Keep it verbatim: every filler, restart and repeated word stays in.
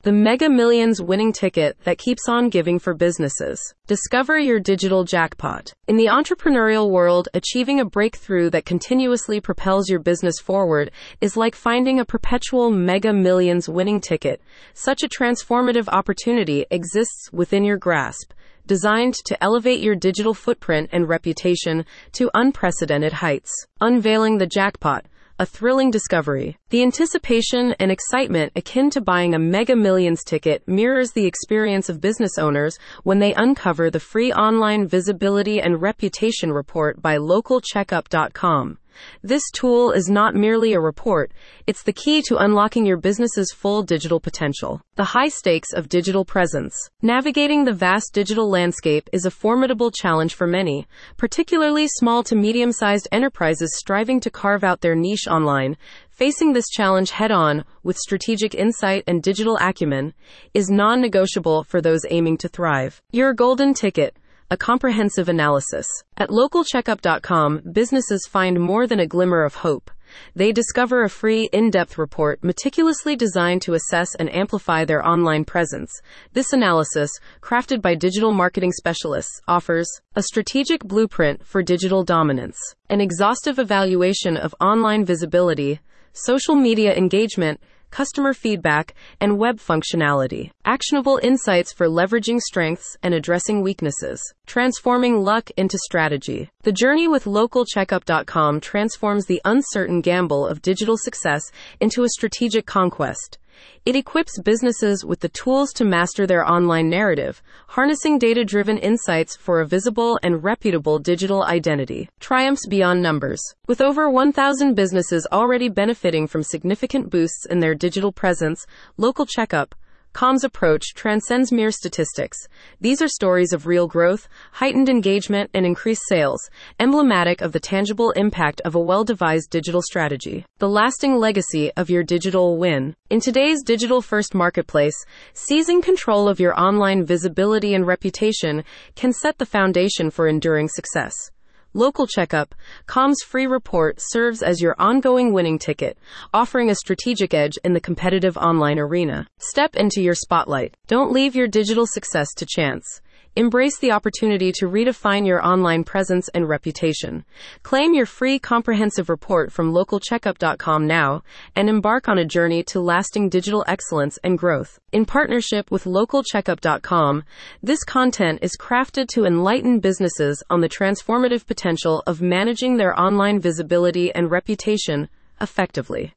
the Mega Millions winning ticket that keeps on giving for businesses. Discover your digital jackpot. In the entrepreneurial world, achieving a breakthrough that continuously propels your business forward is like finding a perpetual Mega Millions winning ticket. Such a transformative opportunity exists within your grasp, designed to elevate your digital footprint and reputation to unprecedented heights. Unveiling the jackpot, a thrilling discovery. The anticipation and excitement akin to buying a Mega Millions ticket mirrors the experience of business owners when they uncover the free online visibility and reputation report by local checkup dot com. This tool is not merely a report, it's the key to unlocking your business's full digital potential. The high stakes of digital presence. Navigating the vast digital landscape is a formidable challenge for many, particularly small to medium-sized enterprises striving to carve out their niche online. Facing this challenge head-on with strategic insight and digital acumen is non-negotiable for those aiming to thrive. Your golden ticket. A comprehensive analysis. At local checkup dot com, businesses find more than a glimmer of hope. They discover a free, in-depth report meticulously designed to assess and amplify their online presence. This analysis, crafted by digital marketing specialists, offers a strategic blueprint for digital dominance, an exhaustive evaluation of online visibility, social media engagement, customer feedback, and web functionality. Actionable insights for leveraging strengths and addressing weaknesses. Transforming luck into strategy. The journey with local checkup dot com transforms the uncertain gamble of digital success into a strategic conquest. It equips businesses with the tools to master their online narrative, harnessing data-driven insights for a visible and reputable digital identity. Triumphs beyond numbers. With over one thousand businesses already benefiting from significant boosts in their digital presence, Local Checkup dot com's approach transcends mere statistics. These are stories of real growth, heightened engagement, and increased sales, emblematic of the tangible impact of a well-devised digital strategy. The lasting legacy of your digital win. In today's digital-first marketplace, seizing control of your online visibility and reputation can set the foundation for enduring success. Local Checkup dot com's free report serves as your ongoing winning ticket, offering a strategic edge in the competitive online arena. Step into your spotlight. Don't leave your digital success to chance. Embrace the opportunity to redefine your online presence and reputation. Claim your free comprehensive report from local checkup dot com now and embark on a journey to lasting digital excellence and growth. In partnership with local checkup dot com, this content is crafted to enlighten businesses on the transformative potential of managing their online visibility and reputation effectively.